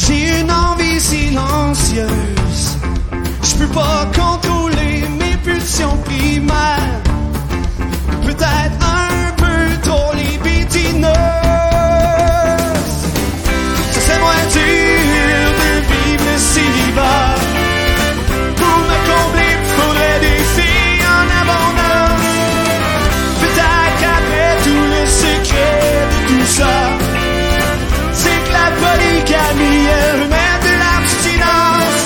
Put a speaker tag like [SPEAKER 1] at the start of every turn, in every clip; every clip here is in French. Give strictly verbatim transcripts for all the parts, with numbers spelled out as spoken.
[SPEAKER 1] J'ai une envie silencieuse. Je peux pas contrôler mes pulsions primaires. Peut-être un peu trop libidineuses. Ça c'est moins dur de vivre le célibat. Pour me combler, faudrait des filles en abondance. Peut-être qu'après tout le secret de tout ça, c'est que la polygamie elle met de l'abstinence.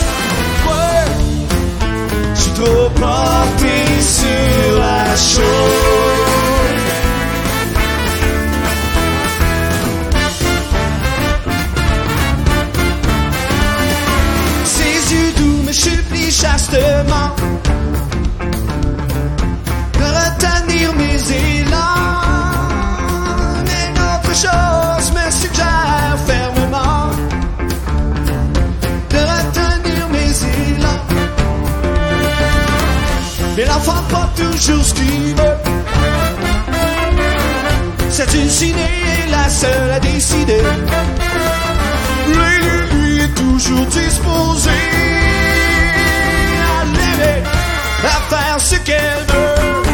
[SPEAKER 1] Ouais, je suis trop porté sur la chose. Ses yeux doux me supplient chastement de retenir mes élans. Mais autre chose me suggère fermement de retenir mes élans. Mais l'enfant pas toujours ce qu'il veut. Cette ulcinée est la seule à décider. Lui, lui est toujours disposé à l'aimer, à faire ce qu'elle veut.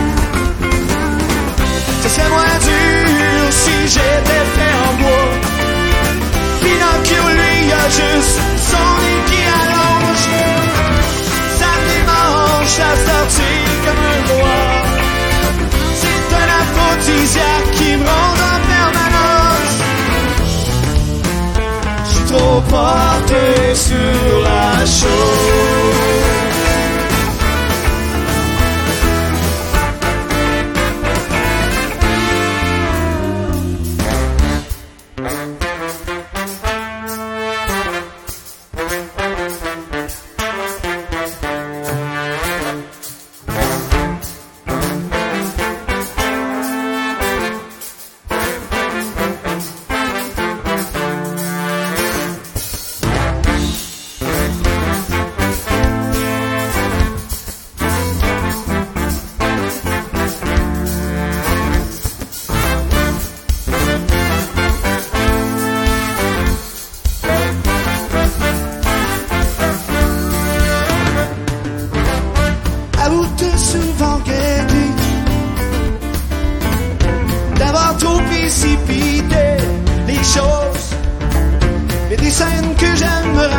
[SPEAKER 1] Ce serait moins dur si j'étais fait en bois. Pinocchio, lui, a juste son nez qui allonge. Ça démange à sortir comme un doigt. C'est un aphrodisiaque qui me ronde en permanence. J'suis trop porté sur la chose. Précipiter les choses, mais des scènes que j'aimerais